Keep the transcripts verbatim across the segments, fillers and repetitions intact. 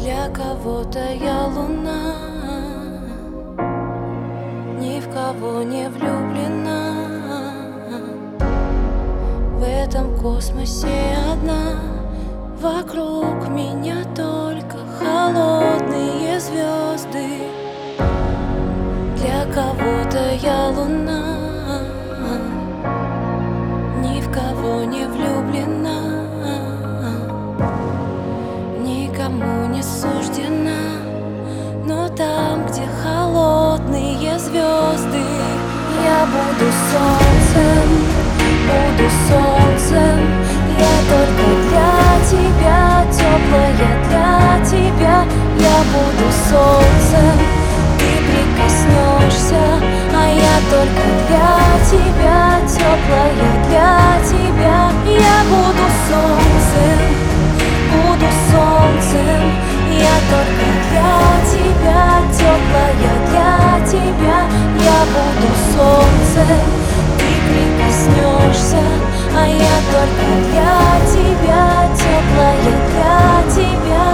Для кого-то я луна, ни в кого не влюблена. В этом космосе одна, вокруг меня только холодные звезды. Для кого-то я луна, ни в кого не влюблена. Никому не суждена, но там, где холодные звезды, я буду солнцем, буду солнцем. Я только для тебя, теплая для тебя. Я буду солнцем, ты прикоснешься, а я только для тебя, теплая для тебя. Я буду солнцем, буду солнцем. Я только для тебя, теплая для тебя. Я буду солнцем, ты прикоснешься, а я только для тебя, теплая для тебя.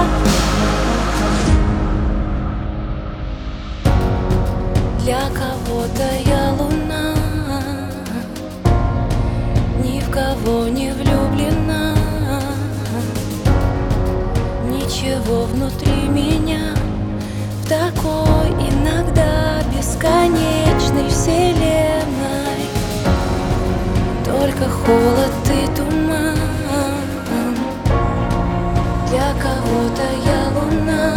Для кого-то я луна, ни в кого не влюблена. Ничего внутри меня в такой иногда бесконечной вселенной. Только холод и туман. Для кого-то я луна,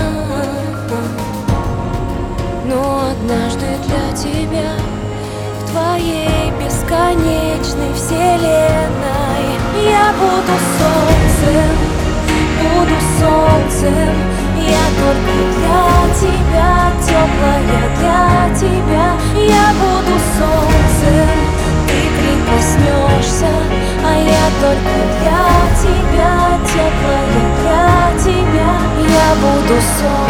но однажды для тебя в твоей бесконечной вселенной я буду солнцем, буду солнцем. Я только для тебя, теплая для тебя. Я буду солнцем, ты прикоснешься, а я только для тебя, теплая для тебя. Я буду солнцем.